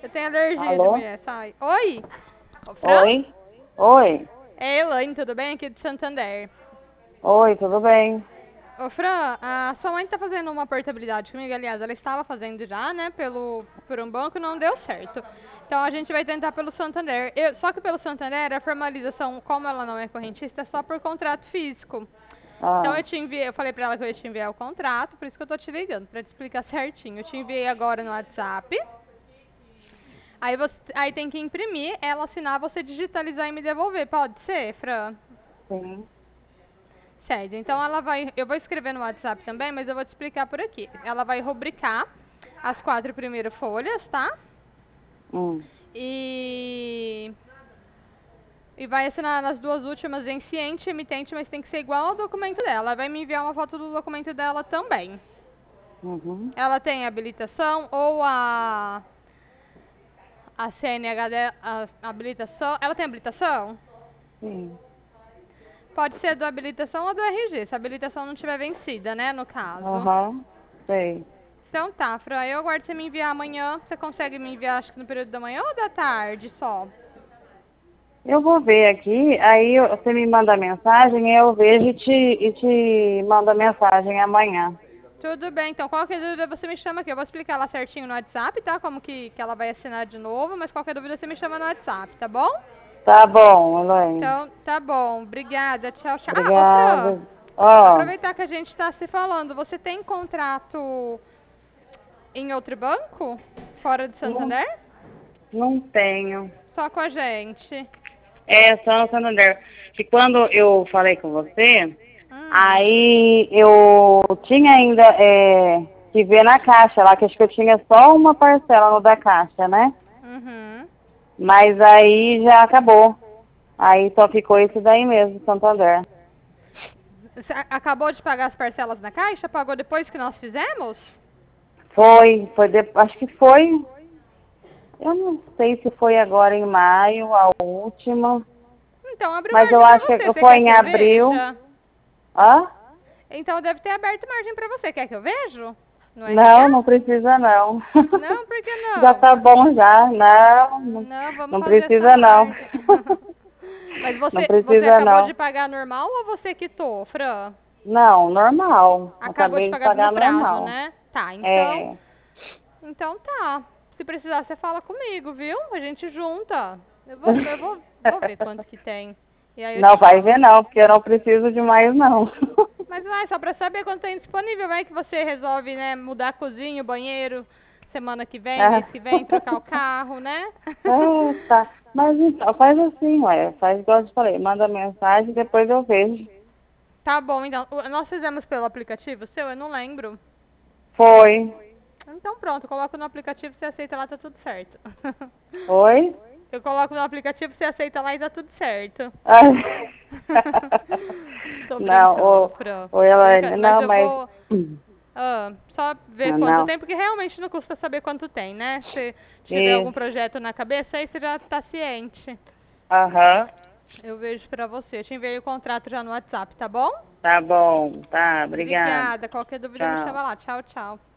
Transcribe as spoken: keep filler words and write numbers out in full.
Eu tenho alergia de Alô? mulher, sai. Oi? Ô, Fran? Oi? Oi? É Elaine, tudo bem? Aqui de Santander. Oi, tudo bem? Ô, Fran, a sua mãe tá fazendo uma portabilidade comigo, aliás, ela estava fazendo já, né, pelo, por um banco e não deu certo. Então a gente vai tentar pelo Santander. Eu- só que pelo Santander, a formalização, como ela não é correntista, é só por contrato físico. Então Ah, eu te enviei, eu falei pra ela que eu ia te enviar o contrato, por isso que eu tô te ligando, pra te explicar certinho. Eu te enviei agora no WhatsApp. Aí, você, aí tem que imprimir, ela assinar, você digitalizar e me devolver. Pode ser, Fran? sim. Certo. Então ela vai. Eu vou escrever no WhatsApp também, mas eu vou te explicar por aqui. Ela vai rubricar as quatro primeiras folhas, tá? Hum. E. E vai assinar nas duas últimas em ciente, emitente, mas tem que ser igual ao documento dela. Ela vai me enviar uma foto do documento dela também. Uhum. Ela tem habilitação ou a. A C N H dela. A habilitação. Ela tem habilitação? Sim. Pode ser do habilitação ou do R G, se a habilitação não tiver vencida, né, no caso. Aham. Sei. Então tá, Fran, eu aguardo você me enviar amanhã. Você consegue me enviar, acho que no período da manhã ou da tarde só? Eu vou ver aqui, aí eu- você me manda mensagem, eu vejo e te, e te mando a mensagem amanhã. Tudo bem, então qualquer dúvida você me chama aqui. Eu vou explicar lá certinho no WhatsApp, tá? Como que, que ela vai assinar de novo, mas qualquer dúvida você me chama no WhatsApp, tá bom? Tá bom, Elaine. Então, tá bom. Obrigada. Tchau, tchau. Ah, ô Fran, Obrigada. Ó, aproveitar que a gente tá se falando. Você tem contrato em outro banco? Fora de não, Santander? não tenho. Só com a gente. É, só no Santander. Que quando eu falei com você, Hum, aí eu tinha ainda é, que ver na caixa lá, que acho que eu tinha só uma parcela no da caixa, né? uhum. Mas aí já acabou. Aí só ficou esse daí mesmo, Santander. Você a- acabou de pagar as parcelas na caixa? Pagou depois que nós fizemos? Foi, foi de, acho que foi, eu não sei se foi agora em maio, a última, Então abre mas eu margem pra acho você. que Você foi quer em que eu abril. veja? Hã? Então deve ter aberto margem pra você. Quer que eu vejo? No Não, R H? não precisa não. Não, por que Já não? tá bom já. Não, Ah, não, não, vamos não fazer essa precisa não. margem. Mas Não você, você precisa acabou não. de pagar normal ou você quitou, Fran? Não, normal. Acabou de Acabei de pagar no pagar prazo, normal. né? Tá, então. É. Então tá. Se precisar, você fala comigo, viu? A gente junta. Eu vou, eu vou, vou ver quanto que tem. E aí eu Não te vai ver falo. não, porque eu não preciso de mais não. Mas vai, só pra saber quando tem disponível, vai que você resolve, né, mudar a cozinha, o banheiro, semana que vem, mês Ah. que vem, trocar o carro, né? É, tá. Mas então, faz assim, ué. Faz igual eu te falei. Manda mensagem, depois eu vejo. Tá bom, então. O- Nós fizemos pelo aplicativo seu, eu não lembro. Foi. Então pronto, eu coloco no aplicativo, você aceita lá, tá tudo certo. Oi? Eu coloco no aplicativo, você aceita lá e tá tudo certo. Ai. Tô Não, brincando, ô, Fran. ô Tô brincando. Elaine, Mas não, eu mas. vou ah, só ver Ah, quanto não. tem, porque realmente não custa saber quanto tem, né? Se tiver algum Isso. projeto na cabeça, aí você já tá ciente. Aham. Eu vejo pra você. Eu te enviei o contrato já no WhatsApp, tá bom? Tá bom. Tá, obrigada. Obrigada. Qualquer dúvida me Tchau. chama lá. Tchau, tchau.